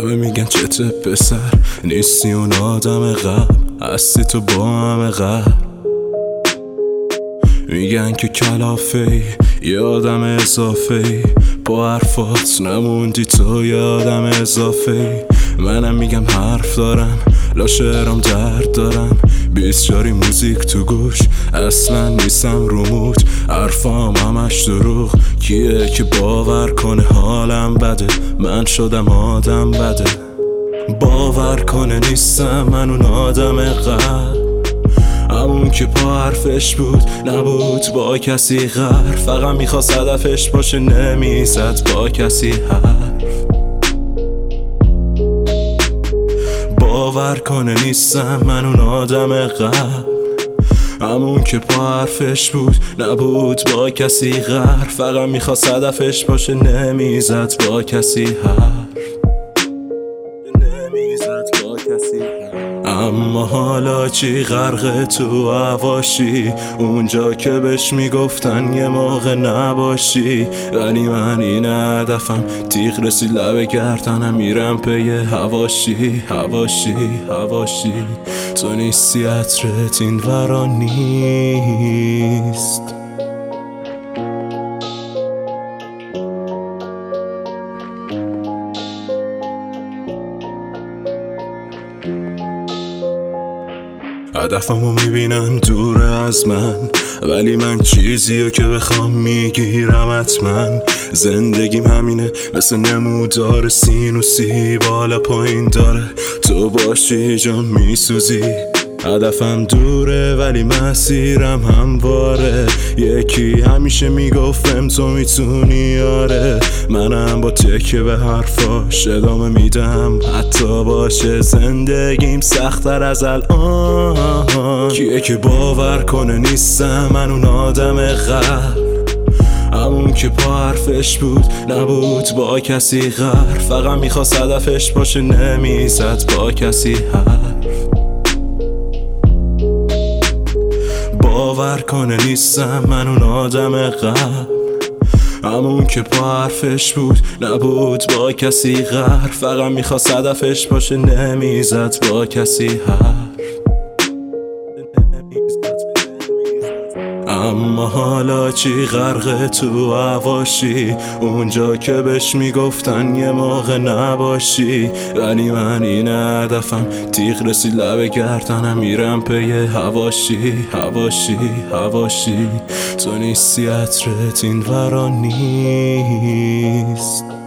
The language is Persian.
همه میگن چته پسر، نیستی اون آدم قبل، هستی تو با همه قبل. میگن که کلافه‌ای، یه آدم اضافه‌ای، با حرفات نموندی تو یه آدم اضافه‌ای. منم میگم حرف دارم، لاشرام درد دارم، 20 جاری موزیک تو گوش، اصلا نیستم روموت، حرفام همش دروغ. کیه که باور کنه حالم بده، من شدم آدم بده. باور کنه نیستم من اون آدم قبل، همون که پا حرفش بود نبود با کسی غر، فقط میخواست هدفش باشه نمیزد با کسی حرف. باور کنه نیستم من اون آدم قبل، همون که پا حرفش بود نبود با کسی غر، فقط میخواست هدفش باشه نمیزد با کسی حرف. اما حالا چی غرق تو هواشی، اونجا که بهش میگفتن یه موقع نباشی. ولی من این هدفم، تیغ رسید لب گردنم، میرم پی هواشی هواشی هواشی. تو نیستی عطرت این ورا نیست. هدفمو میبینم دور از من، ولی من چیزیو که بخوام میگیرم حتما. زندگیم همینه مثل نمودار سینوسی، بالا پایین داره، تو باشی جا میسوزی. هدفم دوره ولی مسیرم همواره، یکی همیشه میگفتم تو میتونی آره. منم با تکیه به حرفاش ادامه میدم، حتی باشه زندگیم سخت‌تر از الان. کیه که باور کنه نیستم من اون آدم قبل، همون که پا حرفش بود نبود با کسی غر، فقط میخواست هدفش باشه نمیزد با کسی حرف. باور کنه نیستم من اون آدم قبل، همون که پا حرفش بود نبود با کسی غر، فقط میخواست هدفش باشه نمیزد با کسی حرف. اما حالا چی غرق تو هواشی، اونجا که بهش میگفتن یه موقع نباشی. ولی من این هدفم، تیغ رسید لب گردنم، میرم پی هواشی هواشی هواشی. تو نیستی عطرت این ورا نیست.